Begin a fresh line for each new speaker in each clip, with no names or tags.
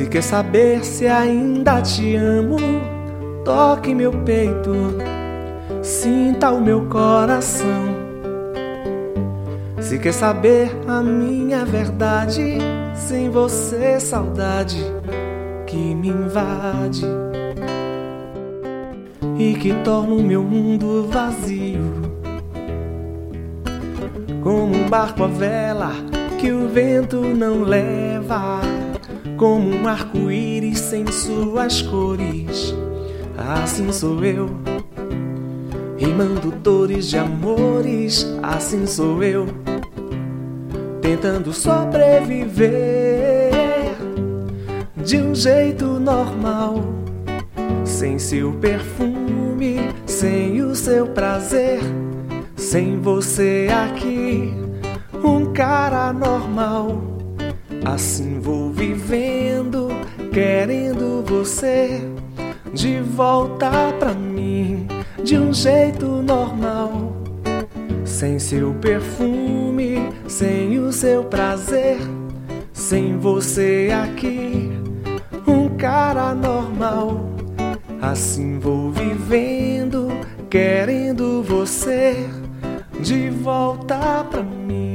Se quer saber se ainda te amo, toque meu peito, sinta o meu coração. Se quer saber a minha verdade, sem você saudade que me invade e que torna o meu mundo vazio, como um barco à vela que o vento não leva, como um arco-íris sem suas cores. Assim sou eu, rimando dores de amores. Assim sou eu, tentando sobreviver de um jeito normal, sem seu perfume, sem o seu prazer, sem você aqui, um cara normal. Assim vou vivendo, querendo você de volta pra mim, de um jeito normal, sem seu perfume, sem o seu prazer, sem você aqui, um cara normal. Assim vou vivendo, querendo você de volta pra mim.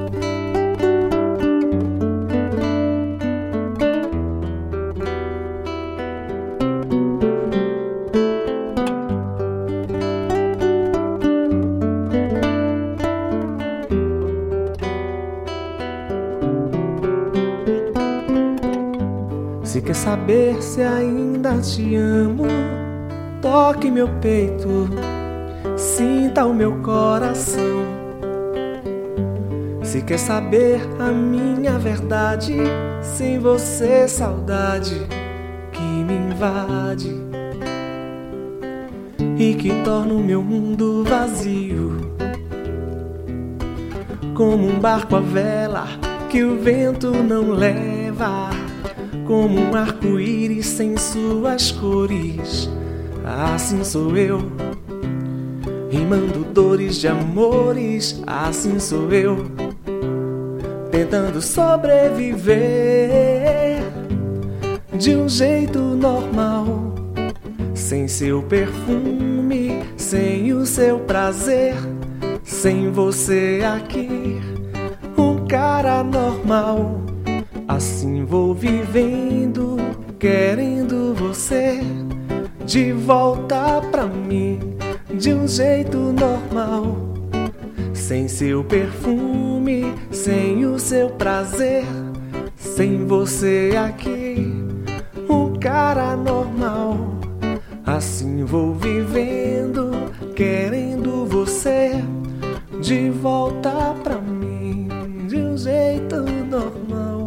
Se quer saber se ainda te amo, toque meu peito, sinta o meu coração. Se quer saber a minha verdade, sem você saudade que me invade e que torna o meu mundo vazio, como um barco à vela que o vento não leva, como um arco-íris sem suas cores. Assim sou eu, rimando dores de amores. Assim sou eu, tentando sobreviver de um jeito normal, sem seu perfume, sem o seu prazer, sem você aqui, um cara normal. Assim vou vivendo, querendo você de volta pra mim, de um jeito normal, sem seu perfume, sem o seu prazer, sem você aqui, um cara normal. Assim vou vivendo, querendo você de volta pra mim, de um jeito normal.